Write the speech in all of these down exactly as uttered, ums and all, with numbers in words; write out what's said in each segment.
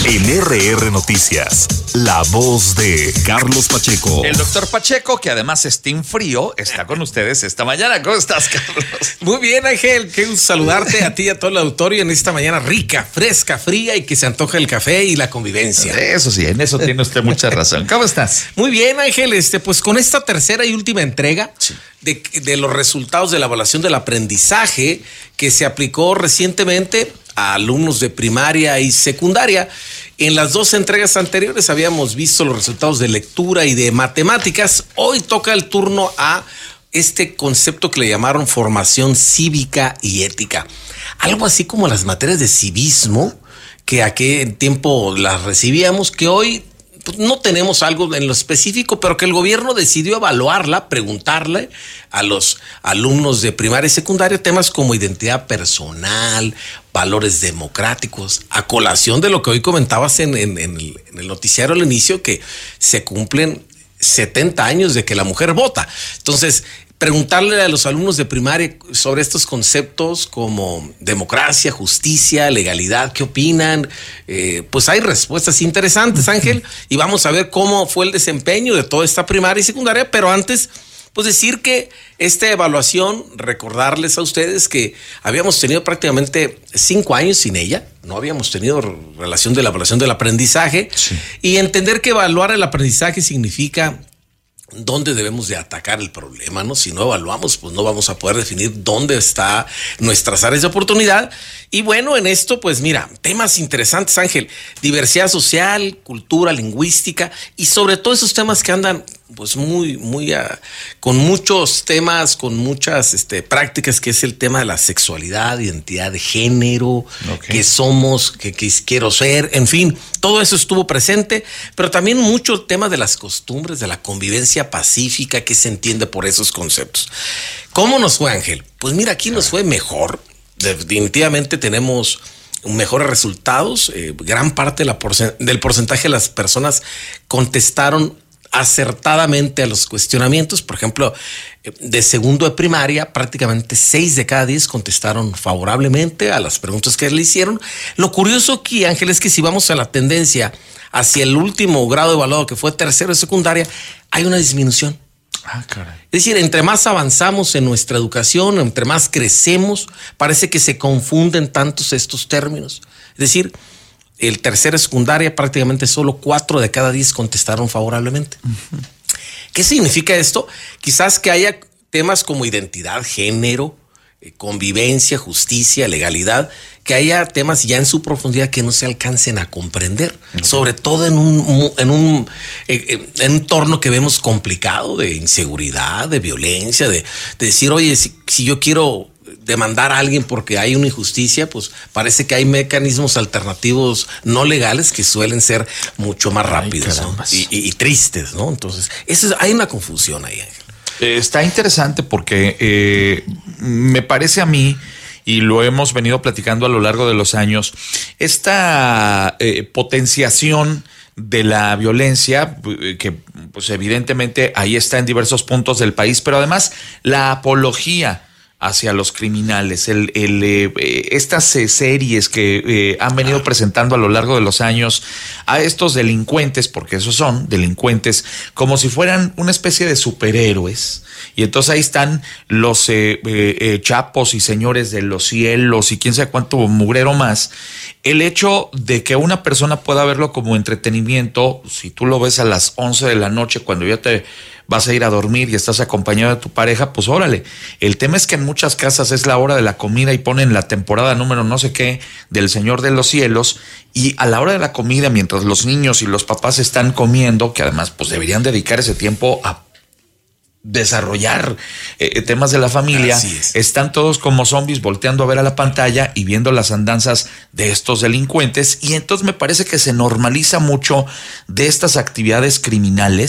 En R R Noticias, la voz de Carlos Pacheco. El doctor Pacheco, que además está en frío, está con ustedes esta mañana. ¿Cómo estás, Carlos? Muy bien, Ángel. Qué gusto saludarte a ti y a todo el auditorio en esta mañana rica, fresca, fría y que se antoja el café y la convivencia. Eso sí, en eso tiene usted mucha razón. ¿Cómo estás? Muy bien, Ángel. Este, pues con esta tercera y última entrega sí. de, de los resultados de la evaluación del aprendizaje que se aplicó recientemente a alumnos de primaria y secundaria. En las dos entregas anteriores habíamos visto los resultados de lectura y de matemáticas. Hoy toca el turno a este concepto que le llamaron formación cívica y ética. Algo así como las materias de civismo, que aquel tiempo las recibíamos, que hoy pues, no tenemos algo en lo específico, pero que el gobierno decidió evaluarla, preguntarle a los alumnos de primaria y secundaria temas como identidad personal, valores democráticos, a colación de lo que hoy comentabas en, en, en, el, en el noticiario al inicio, que se cumplen setenta años de que la mujer vota. Entonces, preguntarle a los alumnos de primaria sobre estos conceptos como democracia, justicia, legalidad, ¿qué opinan? Eh, pues hay respuestas interesantes, Ángel, y vamos a ver cómo fue el desempeño de toda esta primaria y secundaria, pero antes, pues decir que esta evaluación, recordarles a ustedes que habíamos tenido prácticamente cinco años sin ella, no habíamos tenido relación de la evaluación del aprendizaje, sí. Y entender que evaluar el aprendizaje significa dónde debemos de atacar el problema, ¿no? Si no evaluamos, pues no vamos a poder definir dónde está nuestras áreas de oportunidad. Y bueno, en esto, pues mira, temas interesantes, Ángel, diversidad social, cultura, lingüística y sobre todo esos temas que andan pues muy, muy, uh, con muchos temas, con muchas este, prácticas, que es el tema de la sexualidad, identidad de género, okay. qué somos, qué, qué quiero ser, en fin, todo eso estuvo presente, pero también mucho el tema de las costumbres, de la convivencia pacífica, que se entiende por esos conceptos. ¿Cómo nos fue, Ángel? Pues mira, aquí nos fue mejor, definitivamente tenemos mejores resultados, eh, gran parte de la porcent- del porcentaje de las personas contestaron acertadamente a los cuestionamientos. Por ejemplo, de segundo de primaria, prácticamente seis de cada diez contestaron favorablemente a las preguntas que le hicieron. Lo curioso aquí, Ángel, es que si vamos a la tendencia hacia el último grado evaluado, que fue tercero de secundaria, hay una disminución. Ah, caray. Es decir, entre más avanzamos en nuestra educación, entre más crecemos, parece que se confunden tantos estos términos. Es decir, el tercero de secundaria, prácticamente solo cuatro de cada diez contestaron favorablemente. Uh-huh. ¿Qué significa esto? Quizás que haya temas como identidad, género, eh, convivencia, justicia, legalidad, que haya temas ya en su profundidad que no se alcancen a comprender, uh-huh. sobre todo en un, en un eh, en un entorno que vemos complicado de inseguridad, de violencia, de, de decir, oye, si, si yo quiero demandar a alguien porque hay una injusticia, pues parece que hay mecanismos alternativos no legales que suelen ser mucho más rápidos, ¿no? y, y, y tristes, ¿no? Entonces, eso es, hay una confusión ahí, Ángel. Eh, está interesante porque eh, me parece a mí, y lo hemos venido platicando a lo largo de los años, esta eh, potenciación de la violencia, que pues evidentemente ahí está en diversos puntos del país, pero además la apología hacia los criminales, el, el, eh, estas eh, series que eh, han venido presentando a lo largo de los años a estos delincuentes, porque esos son delincuentes, como si fueran una especie de superhéroes. Y entonces ahí están los eh, eh, eh, chapos y señores de los cielos y quién sabe cuánto mugrero más. El hecho de que una persona pueda verlo como entretenimiento, si tú lo ves a las once de la noche cuando ya te vas a ir a dormir y estás acompañado de tu pareja, pues órale. El tema es que en muchas casas es la hora de la comida y ponen la temporada número no sé qué del Señor de los Cielos, y a la hora de la comida, mientras los niños y los papás están comiendo, que además pues deberían dedicar ese tiempo a desarrollar eh, temas de la familia, es. Están todos como zombies volteando a ver a la pantalla y viendo las andanzas de estos delincuentes, y entonces me parece que se normaliza mucho de estas actividades criminales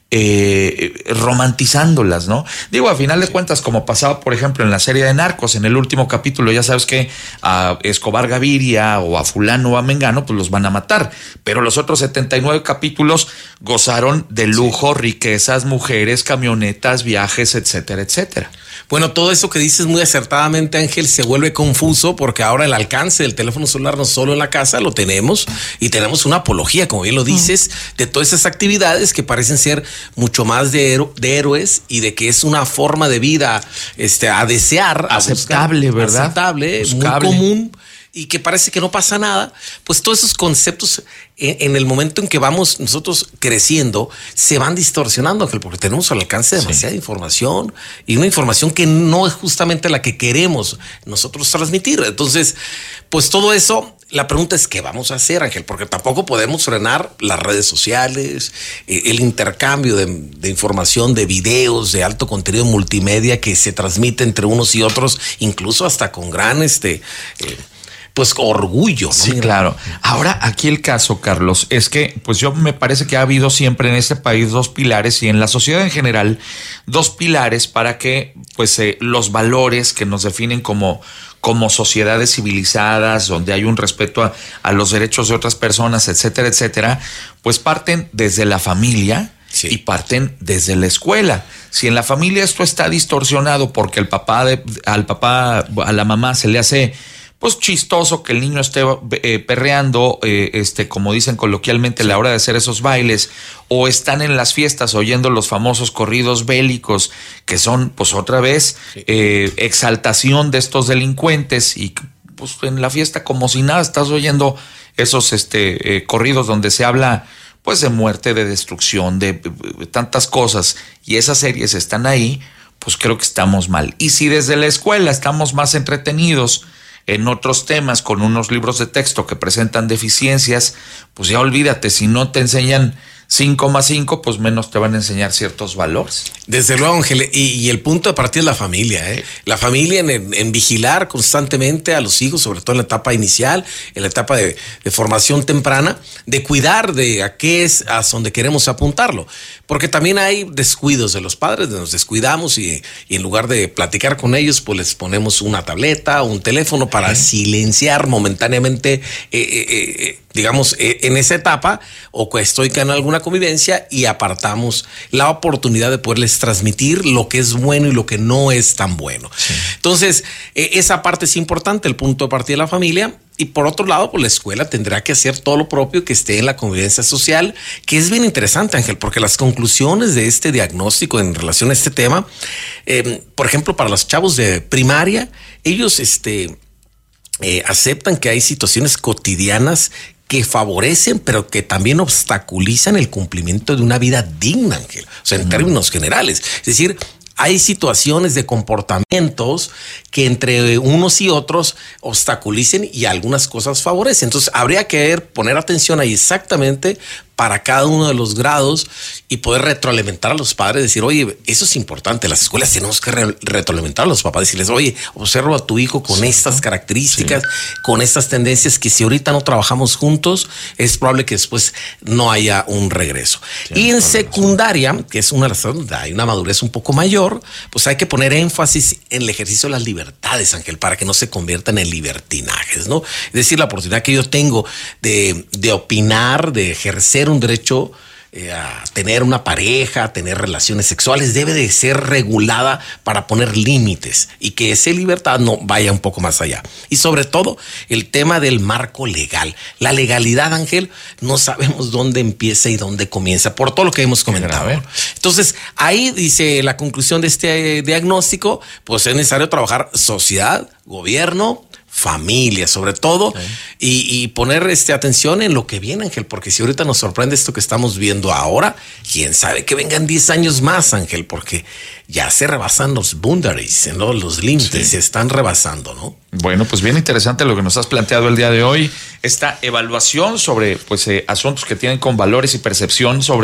eh, romantizándolas, ¿no? Digo, a final de cuentas, como pasaba, por ejemplo, en la serie de Narcos, en el último capítulo, ya sabes que a Escobar Gaviria o a fulano o a Mengano, pues los van a matar. Pero los otros setenta y nueve capítulos gozaron de lujo, sí. riquezas, mujeres, camionetas, viajes, etcétera, etcétera. Bueno, todo eso que dices muy acertadamente, Ángel, se vuelve confuso porque ahora el alcance del teléfono celular no solo en la casa, lo tenemos y tenemos una apología, como bien lo dices, mm. de todas esas actividades que parecen ser mucho más de, héro- de héroes y de que es una forma de vida este, a desear. Aceptable, a buscar, ¿verdad? Aceptable, Buscable. muy común. Y que parece que no pasa nada, pues todos esos conceptos en, en el momento en que vamos nosotros creciendo se van distorsionando, Ángel, porque tenemos al alcance demasiada sí. información y una información que no es justamente la que queremos nosotros transmitir. Entonces, pues todo eso, la pregunta es ¿qué vamos a hacer, Ángel? Porque tampoco podemos frenar las redes sociales, eh, el intercambio de, de información, de videos, de alto contenido multimedia que se transmite entre unos y otros, incluso hasta con gran este... Eh, pues orgullo, ¿no? Sí, claro. Ahora, aquí el caso, Carlos, es que pues yo me parece que ha habido siempre en este país dos pilares y en la sociedad en general dos pilares para que pues eh, los valores que nos definen como, como sociedades civilizadas, donde hay un respeto a, a los derechos de otras personas, etcétera, etcétera, pues parten desde la familia. Sí. Y parten desde la escuela. Si en la familia esto está distorsionado porque el papá de, al papá, a la mamá se le hace pues chistoso que el niño esté eh, perreando, eh, este, como dicen coloquialmente, sí. a la hora de hacer esos bailes, o están en las fiestas oyendo los famosos corridos bélicos, que son, pues otra vez, sí. eh, exaltación de estos delincuentes, y pues en la fiesta como si nada estás oyendo esos este, eh, corridos donde se habla pues de muerte, de destrucción, de, de tantas cosas, y esas series están ahí, pues creo que estamos mal. Y si desde la escuela estamos más entretenidos en otros temas con unos libros de texto que presentan deficiencias, pues ya olvídate, si no te enseñan cinco más cinco, pues menos te van a enseñar ciertos valores. Desde luego, Ángel, y, y el punto de partida es la familia, ¿eh? La familia en, en, en vigilar constantemente a los hijos, sobre todo en la etapa inicial, en la etapa de, de formación temprana, de cuidar de a qué es a donde queremos apuntarlo. Porque también hay descuidos de los padres, nos descuidamos y, y en lugar de platicar con ellos, pues les ponemos una tableta o un teléfono para sí. silenciar momentáneamente, eh, eh, eh, digamos, eh, en esa etapa, o que estoy en alguna convivencia y apartamos la oportunidad de poderles transmitir lo que es bueno y lo que no es tan bueno. Sí. Entonces, eh, esa parte es importante, el punto de partida de la familia. Y por otro lado, pues la escuela tendrá que hacer todo lo propio que esté en la convivencia social, que es bien interesante, Ángel, porque las conclusiones de este diagnóstico en relación a este tema, eh, por ejemplo, para los chavos de primaria, ellos este, eh, aceptan que hay situaciones cotidianas que favorecen, pero que también obstaculizan el cumplimiento de una vida digna, Ángel. O sea, en uh-huh. términos generales. Es decir, hay situaciones de comportamientos que entre unos y otros obstaculicen y algunas cosas favorecen. Entonces, habría que poner atención ahí exactamente para cada uno de los grados y poder retroalimentar a los padres, decir, oye, eso es importante. Las escuelas tenemos que re- retroalimentar a los papás, decirles, oye, observo a tu hijo con sí, estas características, sí. con estas tendencias que si ahorita no trabajamos juntos, es probable que después no haya un regreso. Sí, y en secundaria, que es una razón, hay una madurez un poco mayor, pues hay que poner énfasis en el ejercicio de las libertades, Ángel, para que no se conviertan en libertinajes, ¿no? Es decir, la oportunidad que yo tengo de, de opinar, de ejercer un derecho eh, a tener una pareja, a tener relaciones sexuales, debe de ser regulada para poner límites y que esa libertad no vaya un poco más allá. Y sobre todo, el tema del marco legal. La legalidad, Ángel, no sabemos dónde empieza y dónde comienza, por todo lo que hemos comentado. Entonces, ahí dice la conclusión de este diagnóstico, pues es necesario trabajar sociedad, gobierno, familia, sobre todo, sí. y, y poner este, atención en lo que viene, Ángel, porque si ahorita nos sorprende esto que estamos viendo ahora, quién sabe que vengan diez años más, Ángel, porque ya se rebasan los boundaries, ¿no? Los límites sí. se están rebasando, ¿no? Bueno, pues bien interesante lo que nos has planteado el día de hoy, esta evaluación sobre pues eh, asuntos que tienen con valores y percepción sobre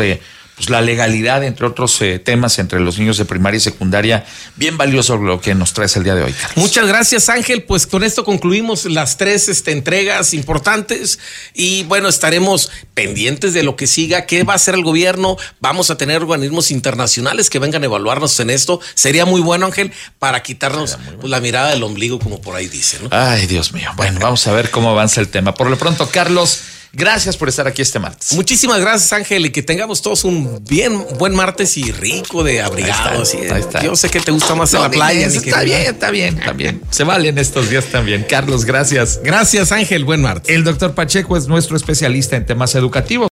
pues la legalidad, entre otros eh, temas, entre los niños de primaria y secundaria. Bien valioso lo que nos traes el día de hoy, Carlos. Muchas gracias, Ángel. Pues con esto concluimos las tres este, entregas importantes y bueno, estaremos pendientes de lo que siga. ¿Qué va a hacer el gobierno? Vamos a tener organismos internacionales que vengan a evaluarnos en esto. Sería muy bueno, Ángel, para quitarnos bueno. pues, la mirada del ombligo, como por ahí dicen, ¿no? Ay, Dios mío. Bueno, vamos a ver cómo avanza el tema. Por lo pronto, Carlos, gracias por estar aquí este martes. Muchísimas gracias, Ángel, y que tengamos todos un bien buen martes y rico de abrigado. Ahí está, así, ahí está. Yo sé que te gusta más no, en la playa. Está querida. bien, está bien, está bien. Se valen estos días también. Carlos, gracias. Gracias, Ángel. Buen martes. El doctor Pacheco es nuestro especialista en temas educativos.